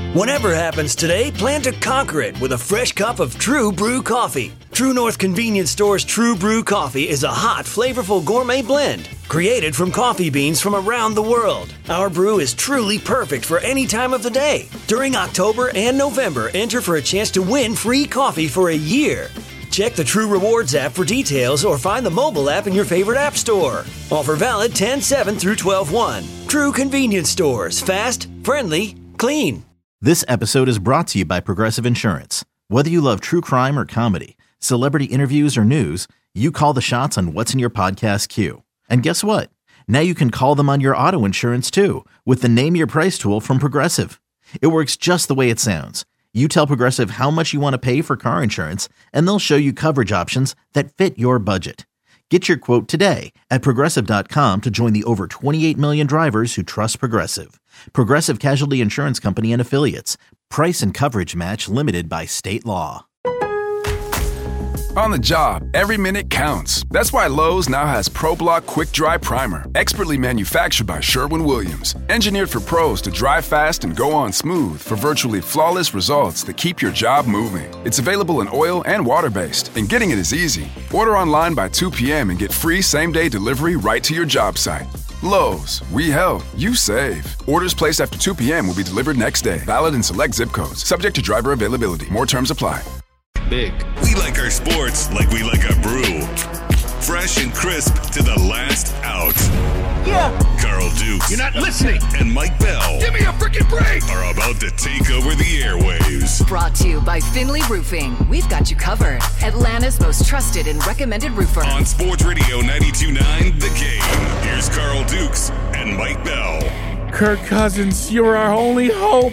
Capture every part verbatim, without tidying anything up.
Whatever happens today, plan to conquer it with a fresh cup of True Brew coffee. True North Convenience Store's True Brew coffee is a hot, flavorful gourmet blend created from coffee beans from around the world. Our brew is truly perfect for any time of the day. During October and November, enter for a chance to win free coffee for a year. Check the True Rewards app for details or find the mobile app in your favorite app store. Offer valid ten seven through twelve one. True Convenience Stores. Fast, friendly, clean. This episode is brought to you by Progressive Insurance. Whether you love true crime or comedy, celebrity interviews or news, you call the shots on what's in your podcast queue. And guess what? Now you can call them on your auto insurance too with the Name Your Price tool from Progressive. It works just the way it sounds. You tell Progressive how much you want to pay for car insurance, and they'll show you coverage options that fit your budget. Get your quote today at Progressive dot com to join the over twenty-eight million drivers who trust Progressive. Progressive Casualty Insurance Company and Affiliates. Price and coverage match limited by state law. On the job, every minute counts. That's why Lowe's now has ProBlock Quick Dry Primer, expertly manufactured by Sherwin-Williams. Engineered for pros to dry fast and go on smooth for virtually flawless results that keep your job moving. It's available in oil and water-based, and getting it is easy. Order online by two p.m. and get free same-day delivery right to your job site. Lowe's, we help, you save. Orders placed after two p.m. will be delivered next day. Valid in select zip codes. Subject to driver availability. More terms apply. Big. We like our sports like we like our brew. Fresh and crisp to the last out. Yeah. Carl Dukes. You're not listening. And Mike Bell. Give me a freaking break. Are about to take over the airwaves. Brought to you by Finley Roofing. We've got you covered. Atlanta's most trusted and recommended roofer. On Sports Radio ninety-two point nine, The Game. Here's Carl Dukes and Mike Bell. Kirk Cousins, you're our only hope.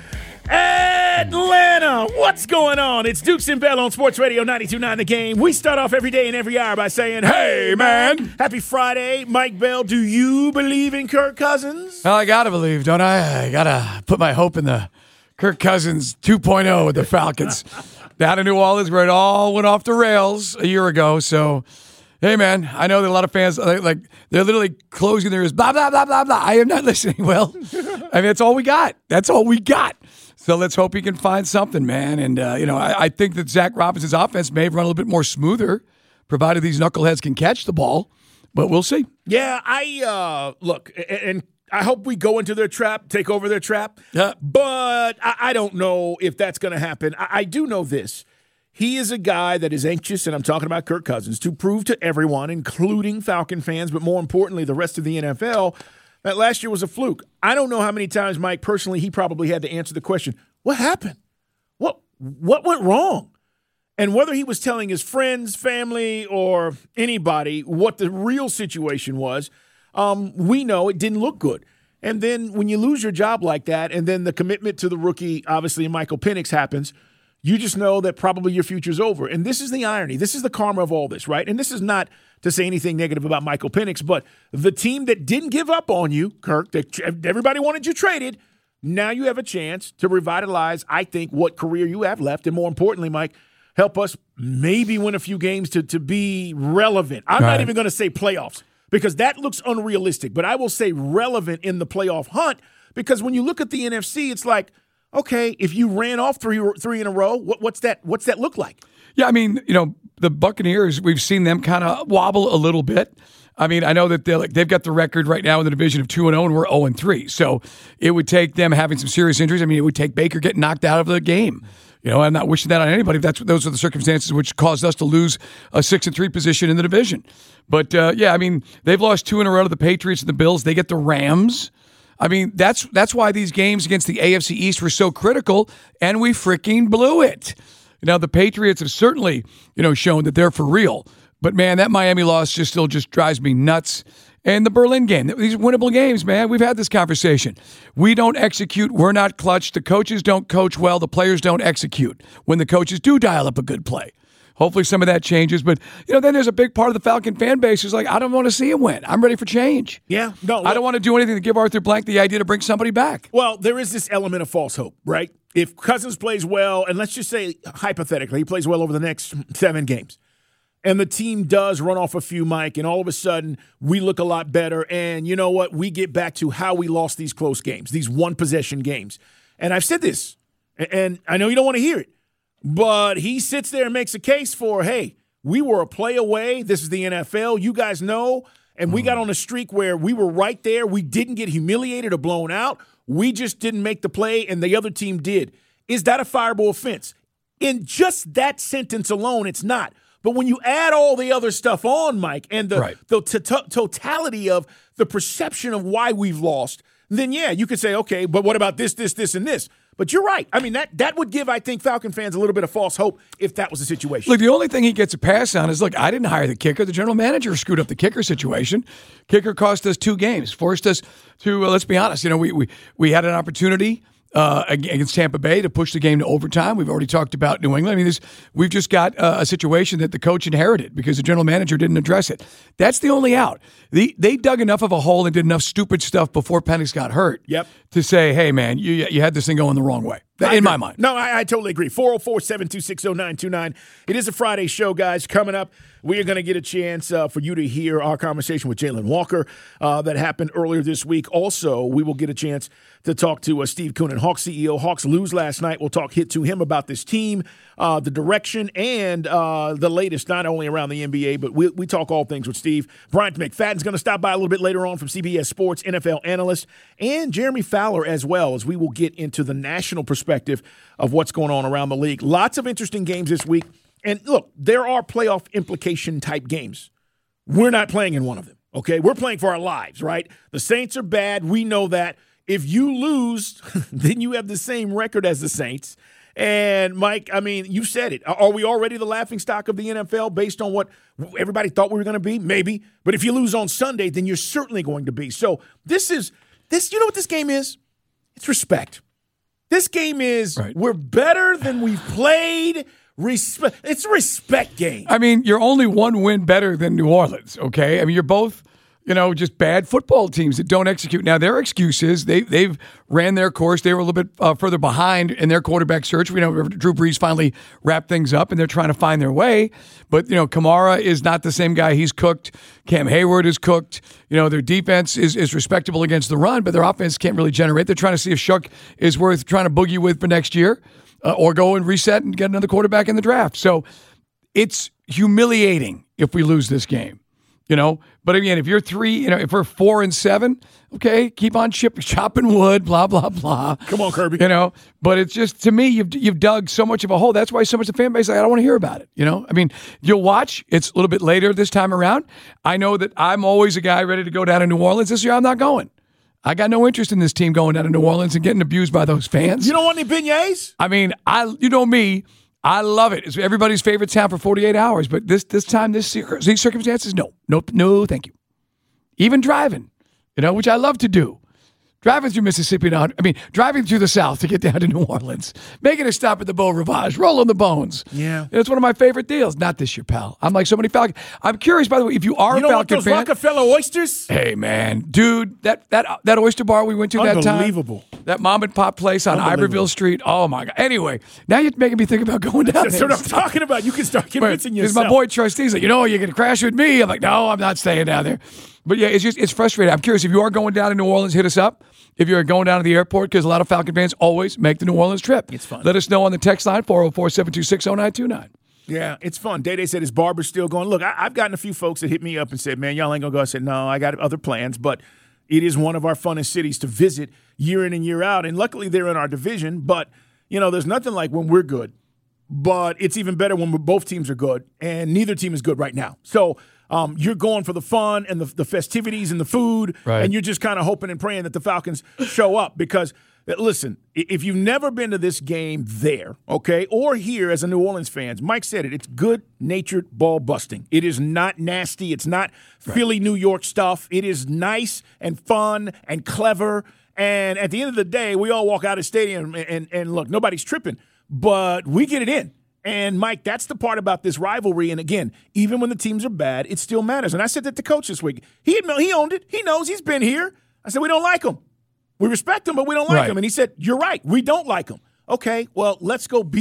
Atlanta, what's going on? It's Dukes and Bell on Sports Radio ninety-two point nine The Game. We start off every day and every hour by saying, hey, man, happy Friday. Mike Bell, do you believe in Kirk Cousins? Well, I got to believe, don't I? I got to put my hope in the Kirk Cousins two point oh with the Falcons. Down in New Orleans where it all went off the rails a year ago. So, hey, man, I know that a lot of fans, like, they're literally closing their ears, blah, blah, blah, blah, blah. I am not listening. Well, I mean, that's all we got. That's all we got. So let's hope he can find something, man. And, uh, you know, I, I think that Zach Robinson's offense may have run a little bit more smoother, provided these knuckleheads can catch the ball. But we'll see. Yeah, I uh, look, and, and I hope we go into their trap, take over their trap. Yeah. But I, I don't know if that's going to happen. I, I do know this. He is a guy that is anxious, and I'm talking about Kirk Cousins, to prove to everyone, including Falcon fans, but more importantly, the rest of the N F L, that last year was a fluke. I don't know how many times, Mike, personally, he probably had to answer the question, what happened? What what went wrong? And whether he was telling his friends, family, or anybody what the real situation was, um, we know it didn't look good. And then when you lose your job like that, and then the commitment to the rookie, obviously, Michael Penix happens, you just know that probably your future's over. And this is the irony. This is the karma of all this, right? And this is not to say anything negative about Michael Penix, but the team that didn't give up on you, Kirk, that everybody wanted you traded, now you have a chance to revitalize, I think, what career you have left. And more importantly, Mike, help us maybe win a few games to, to be relevant. I'm right. not even going to say playoffs because that looks unrealistic, but I will say relevant in the playoff hunt because when you look at the N F C, it's like, okay, if you ran off three three in a row, what, what's that? What's that look like? Yeah, I mean, you know, the Buccaneers, we've seen them kind of wobble a little bit. I mean, I know that they're like, they've got the record right now in the division of two and oh, and we're oh and three. So it would take them having some serious injuries. I mean, it would take Baker getting knocked out of the game. You know, I'm not wishing that on anybody. If that's those are the circumstances which caused us to lose a six and three position in the division. But uh, yeah, I mean, they've lost two in a row to the Patriots and the Bills. They get the Rams. I mean, that's that's why these games against the A F C East were so critical, and we freaking blew it. Now, the Patriots have certainly, you know, shown that they're for real. But, man, that Miami loss just still just drives me nuts. And the Berlin game, these winnable games, man, we've had this conversation. We don't execute. We're not clutch. The coaches don't coach well. The players don't execute when the coaches do dial up a good play. Hopefully some of that changes. But, you know, then there's a big part of the Falcon fan base who's like, I don't want to see him win. I'm ready for change. Yeah. No. I don't want to do anything to give Arthur Blank the idea to bring somebody back. Well, there is this element of false hope, right? If Cousins plays well, and let's just say hypothetically, he plays well over the next seven games, and the team does run off a few, Mike, and all of a sudden we look a lot better, and you know what? We get back to how we lost these close games, these one-possession games. and I've said this, and I know you don't want to hear it, but he sits there and makes a case for, hey, we were a play away. This is the N F L. You guys know. And we got on a streak where we were right there. We didn't get humiliated or blown out. We just didn't make the play, and the other team did. Is that a fireable offense? In just that sentence alone, it's not. But when you add all the other stuff on, Mike, and the, right. the t- t- totality of the perception of why we've lost, then, yeah, you could say, okay, but what about this, this, this, and this? But you're right. I mean, that that would give, I think, Falcon fans a little bit of false hope if that was the situation. Look, the only thing he gets a pass on is, look, I didn't hire the kicker. The general manager screwed up the kicker situation. Kicker cost us two games, forced us to, uh, let's be honest, you know, we we, we had an opportunity uh, against Tampa Bay to push the game to overtime. We've already talked about New England. I mean, this, we've just got uh, a situation that the coach inherited because the general manager didn't address it. That's the only out. The, they dug enough of a hole and did enough stupid stuff before Penix got hurt yep. to say, hey, man, you you had this thing going the wrong way. In my mind. No, I, I totally agree. four oh four, seven two six, oh nine two nine. It is a Friday show, guys. Coming up, we are going to get a chance uh, for you to hear our conversation with Jalen Walker uh, that happened earlier this week. Also, we will get a chance to talk to uh, Steve Koonin, Hawks C E O. Hawks lose last night. We'll talk hit to him about this team, uh, the direction, and uh, the latest, not only around the N B A, but we, we talk all things with Steve. Bryant McFadden's going to stop by a little bit later on from C B S Sports, N F L analyst, and Jeremy Fowler as well, as we will get into the national perspective of what's going on around the league. Lots of interesting games this week. And look, there are playoff implication type games. We're not playing in one of them, okay? We're playing for our lives, right? The Saints are bad. We know that. If you lose, then you have the same record as the Saints. And, Mike, I mean, you said it. Are we already the laughingstock of the N F L based on what everybody thought we were going to be? Maybe. But if you lose on Sunday, then you're certainly going to be. So this is – this. You know what this game is? It's respect. This game is right. We're better than we've played. Respe- it's a respect game. I mean, you're only one win better than New Orleans, okay? I mean, you're both, you know, just bad football teams that don't execute. Now, their excuse is they, they've ran their course. They were a little bit uh, further behind in their quarterback search. We know Drew Brees finally wrapped things up, and they're trying to find their way. But, you know, Kamara is not the same guy. He's cooked. Cam Hayward is cooked. You know, their defense is, is respectable against the run, but their offense can't really generate. They're trying to see if Shook is worth trying to boogie with for next year uh, or go and reset and get another quarterback in the draft. So it's humiliating if we lose this game. You know, but again, if you're three, you know, if we're four and seven, okay, keep on chip, chopping wood, blah, blah, blah. Come on, Kirby. You know, but it's just, to me, you've you've dug so much of a hole. That's why so much of the fan base is like, I don't want to hear about it. You know, I mean, you'll watch. It's a little bit later this time around. I know that I'm always a guy ready to go down to New Orleans. This year, I'm not going. I got no interest in this team going down to New Orleans and getting abused by those fans. You don't want any beignets? I mean, I you know me. I love it. It's everybody's favorite town for forty-eight hours. But this this time, this these circumstances, no. No, no, thank you. Even driving, you know, which I love to do. Driving through Mississippi, I mean, driving through the South to get down to New Orleans, making a stop at the Beau Rivage, rolling the bones. Yeah. It's one of my favorite deals. Not this year, pal. I'm like so many Falcons. I'm curious, by the way, if you are you a don't Falcon want those fan. Rockefeller oysters? Hey, man. Dude, that that that oyster bar we went to that time. Unbelievable. That mom and pop place on Iberville Street. Oh, my God. Anyway, now you're making me think about going down That's there. what I'm talking about. You can start convincing Because yourself. my boy Trustee's like, you know, you're going to crash with me. I'm like, no, I'm not staying down there. But yeah, it's just, it's frustrating. I'm curious, if you are going down to New Orleans, hit us up. If you're going down to the airport, because a lot of Falcon fans always make the New Orleans trip. It's fun. Let us know on the text line, four oh four, seven two six, oh nine two nine. Yeah, it's fun. Day Day said his barber's still going. Look, I, I've gotten a few folks that hit me up and said, man, y'all ain't going to go. I said, no, I got other plans. But it is one of our funnest cities to visit year in and year out. And luckily, they're in our division. But, you know, there's nothing like when we're good. But it's even better when we're, both teams are good. And neither team is good right now. So um, you're going for the fun and the, the festivities and the food. Right. And you're just kind of hoping and praying that the Falcons show up. Because, listen, if you've never been to this game there, okay, or here as a New Orleans fan, Mike said it, it's good-natured ball busting. It is not nasty. It's not Philly, New York stuff. It is nice and fun and clever. And at the end of the day, we all walk out of the stadium and, and, and look, nobody's tripping. But we get it in. And, Mike, that's the part about this rivalry. And, again, even when the teams are bad, it still matters. And I said that to Coach this week. He, he owned it. He knows. He's been here. I said, we don't like him. We respect him, but we don't like right. him. And he said, you're right. We don't like him. Okay, well, let's go beat them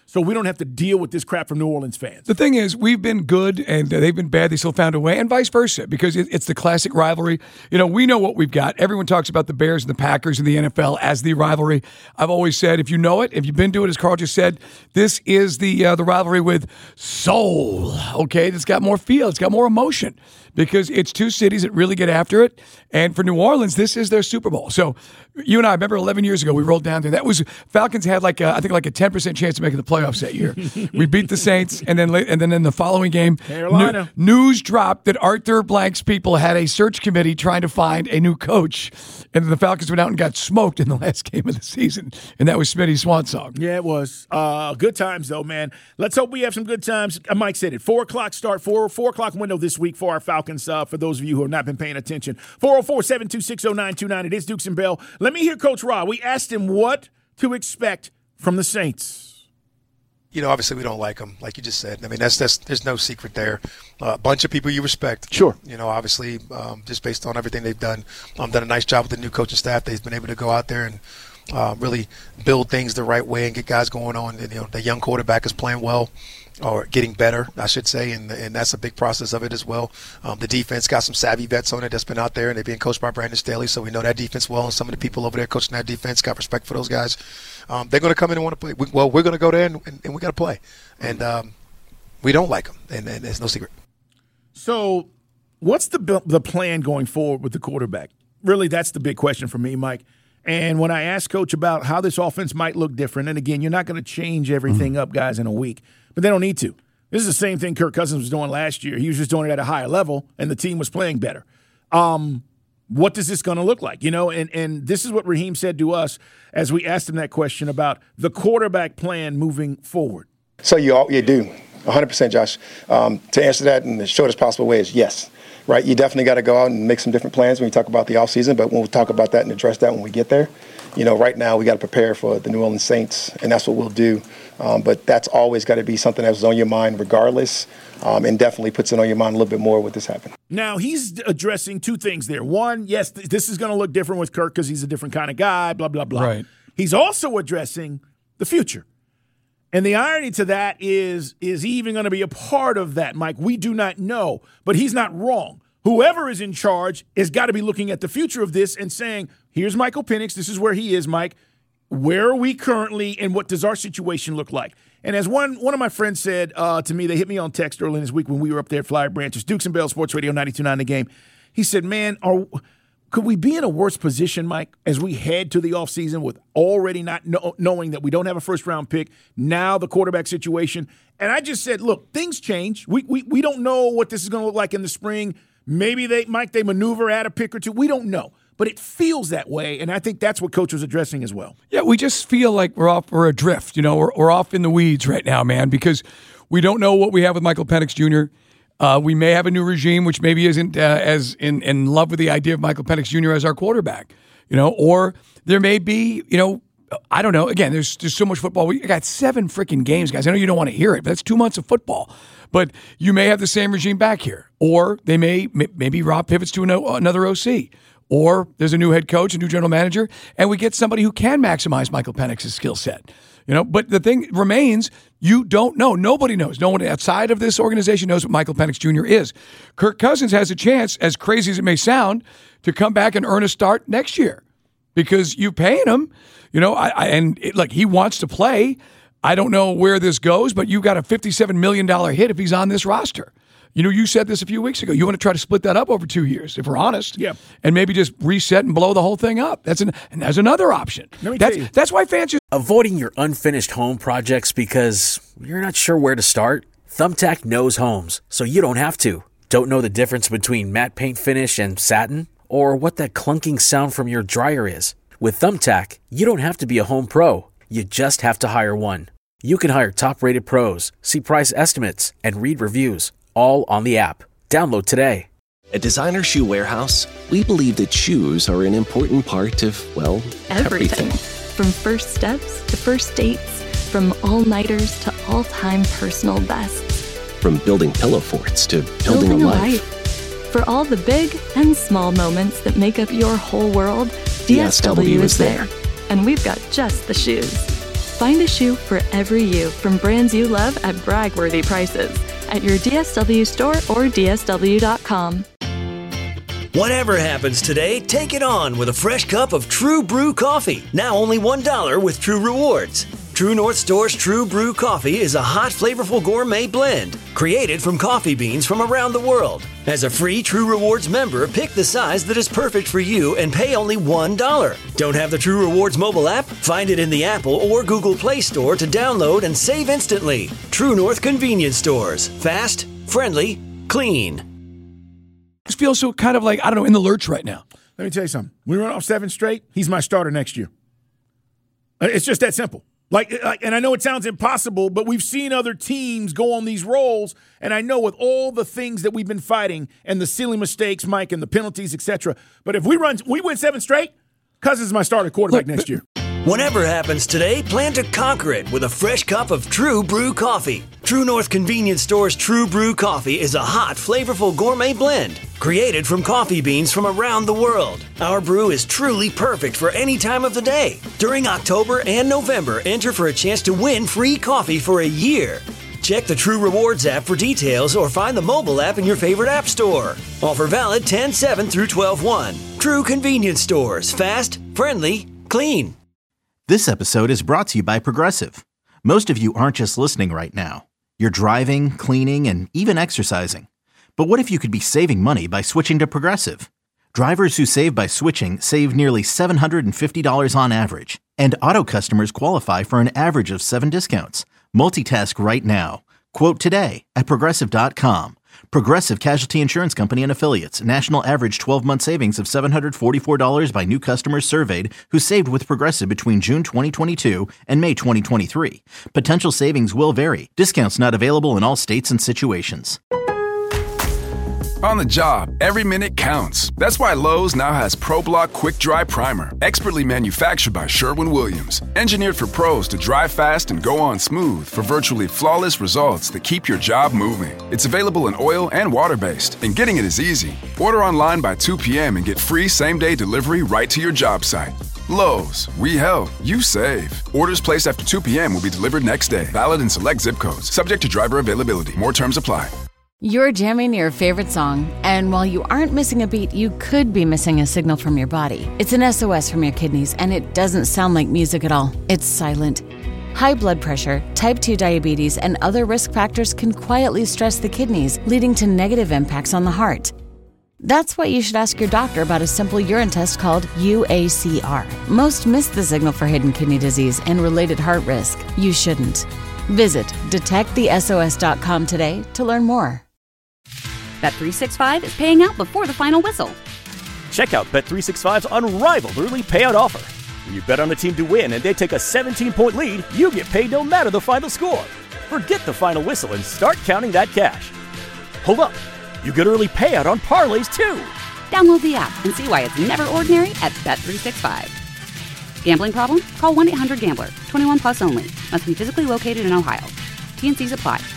so we don't have to deal with this crap from New Orleans fans. The thing is, we've been good and they've been bad. They still found a way, and vice versa, because it, it's the classic rivalry. You know, we know what we've got. Everyone talks about the Bears and the Packers in the N F L as the rivalry. I've always said, if you know it, if you've been to it, as Carl just said, this is the uh, the rivalry with soul. Okay, it's got more feel, it's got more emotion, because it's two cities that really get after it. And for New Orleans, this is their Super Bowl. So you and I remember eleven years ago, we rolled down there. That was Falcons had like a, I think like a ten percent chance of making the playoffs that year. We beat the Saints, and then and then in the following game, Carolina. New, news dropped that Arthur Blank's people had a search committee trying to find a new coach, and the Falcons went out and got smoked in the last game of the season, and that was Smitty's swan song. Yeah, it was. Uh, good times, though, man. Let's hope we have some good times. Uh, Mike said it. Four o'clock start, four, four o'clock window this week for our Falcons, uh, for those of you who have not been paying attention. four oh four, seven two six, oh nine two nine. It is Dukes and Bell. Let me hear Coach Rob. We asked him what to expect from the Saints. You know, obviously we don't like them, like you just said. I mean, that's that's there's no secret there. Uh, a bunch of people you respect. Sure. You know, obviously, um, just based on everything they've done, um, done a nice job with the new coaching staff. They've been able to go out there and uh, really build things the right way and get guys going on. And, you know, the young quarterback is playing well, or getting better, I should say, and and that's a big process of it as well. Um, the defense got some savvy vets on it that's been out there, and they're being coached by Brandon Staley, so we know that defense well, and some of the people over there coaching that defense got respect for those guys. Um, they're going to come in and want to play. We, well, we're going to go there, and, and, and we got to play. And um, we don't like them, and, and there's no secret. So what's the the plan going forward with the quarterback? Really, that's the big question for me, Mike. And when I asked Coach about how this offense might look different, and again, you're not going to change everything mm-hmm. up, guys, in a week, but they don't need to. This is the same thing Kirk Cousins was doing last year. He was just doing it at a higher level, and the team was playing better. Um, what is this going to look like? You know, and, and this is what Raheem said to us as we asked him that question about the quarterback plan moving forward. So you all, you do, one hundred percent, Josh. Um, to answer that in the shortest possible way is yes. Right, you definitely got to go out and make some different plans when you talk about the offseason, but we'll talk about that and address that when we get there. You know, right now we got to prepare for the New Orleans Saints, and that's what we'll do. Um, but that's always got to be something that's on your mind regardless, um, and definitely puts it on your mind a little bit more with this happening. Now, he's addressing two things there. One, yes, th- this is going to look different with Kirk because he's a different kind of guy, blah, blah, blah. Right. He's also addressing the future. And the irony to that is, is he even going to be a part of that, Mike? We do not know, but he's not wrong. Whoever is in charge has got to be looking at the future of this and saying, here's Michael Penix, this is where he is, Mike. Where are we currently, and what does our situation look like? And as one one of my friends said uh, to me, they hit me on text early this week when we were up there at Flyer Branches, Dukes and Bell Sports Radio ninety-two point nine The Game. He said, man, are, could we be in a worse position, Mike, as we head to the offseason with already not know, knowing that we don't have a first-round pick, now the quarterback situation? And I just said, look, things change. We, we, we don't know what this is going to look like in the spring. Maybe they, Mike, they maneuver at a pick or two. We don't know. But it feels that way, and I think that's what Coach was addressing as well. Yeah, we just feel like we're off, we're adrift. You know, we're, we're off in the weeds right now, man, because we don't know what we have with Michael Penix Junior Uh, we may have a new regime, which maybe isn't uh, as in, in love with the idea of Michael Penix Junior as our quarterback, you know, or there may be, you know, I don't know. Again, there's there's so much football. We got seven freaking games, guys. I know you don't want to hear it, but that's two months of football. But you may have the same regime back here, or they may maybe Rob pivots to another O C, or there's a new head coach, a new general manager, and we get somebody who can maximize Michael Penix's skill set. You know, but the thing remains, you don't know. Nobody knows. No one outside of this organization knows what Michael Penix Junior is. Kirk Cousins has a chance, as crazy as it may sound, to come back and earn a start next year because you're paying him. You know, I, I and it, like he wants to play. I don't know where this goes, but you got a fifty-seven million dollars hit if he's on this roster. You know, you said this a few weeks ago. You want to try to split that up over two years, if we're honest. Yeah. And maybe just reset and blow the whole thing up. That's an and there's another option. Let me that's, tell you. that's why fans just Avoiding your unfinished home projects because you're not sure where to start? Thumbtack knows homes, so you don't have to. Don't know the difference between matte paint finish and satin? Or what that clunking sound from your dryer is? With Thumbtack, you don't have to be a home pro. You just have to hire one. You can hire top-rated pros, see price estimates, and read reviews, all on the app. Download today. At Designer Shoe Warehouse, we believe that shoes are an important part of, well, everything. everything. From first steps to first dates, from all-nighters to all-time personal bests. From building pillow forts to building, building a, a life. life. For all the big and small moments that make up your whole world, D S W, D S W is there. And we've got just the shoes. Find a shoe for every you from brands you love at brag-worthy prices at your D S W store or D S W dot com. Whatever happens today, take it on with a fresh cup of True Brew Coffee. Now only one dollar with True Rewards. True North Store's True Brew Coffee is a hot, flavorful gourmet blend created from coffee beans from around the world. As a free True Rewards member, pick the size that is perfect for you and pay only one dollar. Don't have the True Rewards mobile app? Find it in the Apple or Google Play Store to download and save instantly. True North Convenience Stores. Fast, friendly, clean. Just feel so kind of like, I don't know, in the lurch right now. Let me tell you something. We run off seven straight, he's my starter next year. It's just that simple. Like, like, and I know it sounds impossible, but we've seen other teams go on these roles, and I know with all the things that we've been fighting and the silly mistakes, Mike, and the penalties, et cetera. But if we run, we win seven straight, Cousins is my starter quarterback Look, next year. Whatever happens today, plan to conquer it with a fresh cup of True Brew Coffee. True North Convenience Store's True Brew Coffee is a hot, flavorful gourmet blend created from coffee beans from around the world. Our brew is truly perfect for any time of the day. During October and November, enter for a chance to win free coffee for a year. Check the True Rewards app for details or find the mobile app in your favorite app store. Offer valid ten seven through twelve one. True Convenience Stores. Fast, friendly, clean. This episode is brought to you by Progressive. Most of you aren't just listening right now. You're driving, cleaning, and even exercising. But what if you could be saving money by switching to Progressive? Drivers who save by switching save nearly seven hundred fifty dollars on average. And auto customers qualify for an average of seven discounts. Multitask right now. Quote today at Progressive dot com. Progressive Casualty Insurance Company and Affiliates. National average twelve-month savings of seven hundred forty-four dollars by new customers surveyed who saved with Progressive between June twenty twenty-two and May twenty twenty-three. Potential savings will vary. Discounts not available in all states and situations. On the job, every minute counts. That's why Lowe's now has ProBlock Quick Dry Primer, expertly manufactured by Sherwin-Williams. Engineered for pros to dry fast and go on smooth for virtually flawless results that keep your job moving. It's available in oil and water-based, and getting it is easy. Order online by two p.m. and get free same-day delivery right to your job site. Lowe's, we help, you save. Orders placed after two p.m. will be delivered next day. Valid in select zip codes. Subject to driver availability. More terms apply. You're jamming your favorite song, and while you aren't missing a beat, you could be missing a signal from your body. It's an S O S from your kidneys, and it doesn't sound like music at all. It's silent. High blood pressure, type two diabetes, and other risk factors can quietly stress the kidneys, leading to negative impacts on the heart. That's why you should ask your doctor about a simple urine test called U A C R. Most miss the signal for hidden kidney disease and related heart risk. You shouldn't. Visit detect the S O S dot com today to learn more. Bet three sixty-five is paying out before the final whistle. Check out Bet three sixty-five's unrivaled early payout offer. When you bet on a team to win and they take a seventeen-point lead, you get paid no matter the final score. Forget the final whistle and start counting that cash. Hold up. You get early payout on parlays, too. Download the app and see why it's never ordinary at Bet three sixty-five. Gambling problem? Call one eight hundred gambler. twenty-one plus only. Must be physically located in Ohio. T and C's apply.